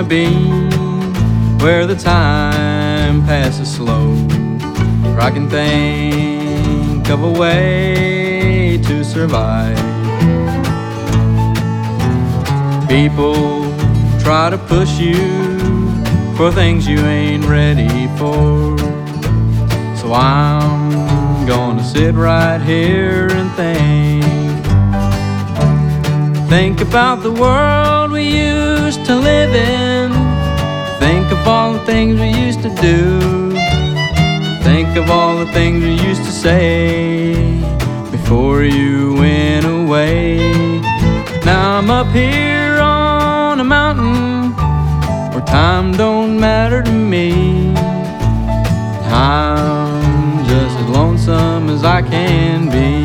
be where the time passes slow, where I can think of a way to survive. People try to push you for things you ain't ready for, so I'm gonna sit right here and think about the world we used to live in. Think of all the things we used to do. Think of all the things we used to say before you went away. Now I'm up here on a mountain where time don't matter to me. I'm just as lonesome as I can be.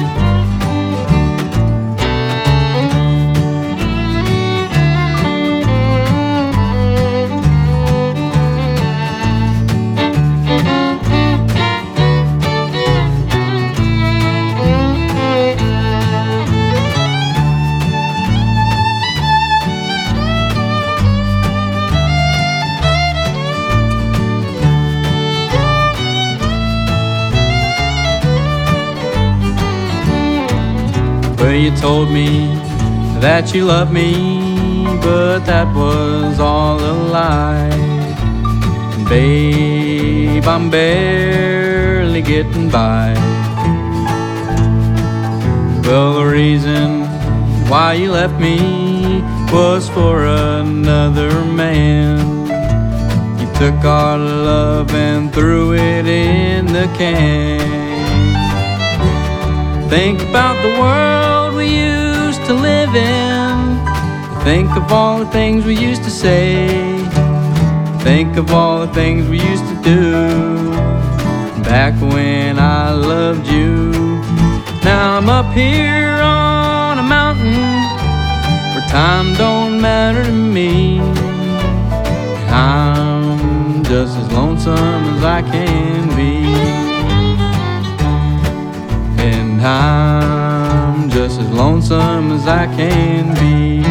Well, you told me that you loved me, but that was all a lie. And babe, I'm barely getting by. Well, the reason why you left me was for another man. You took our love and threw it in the can. Think about the world we used to live in. Think of all the things we used to say. Think of all the things we used to do back when I loved you. Now I'm up here on a mountain where time don't matter to me. I'm just as lonesome as I can be. And I'm just as lonesome as I can be.